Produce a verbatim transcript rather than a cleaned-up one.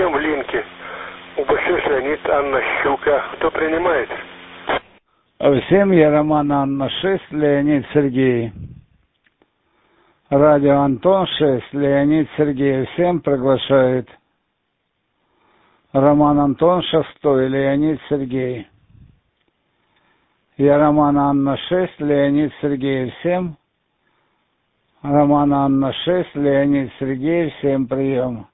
всем в линке. Убасюш Леонид, Анна Щука. Кто принимает? Всем я Роман Анна шесть, Леонид Сергей. Радио Антон шесть, Леонид Сергей. Всем приглашает. Роман Антон шестой, Леонид Сергей. Я Роман Анна шесть, Леонид Сергей. Всем. Роман Анна шесть, Леонид Сергей. Всем прием.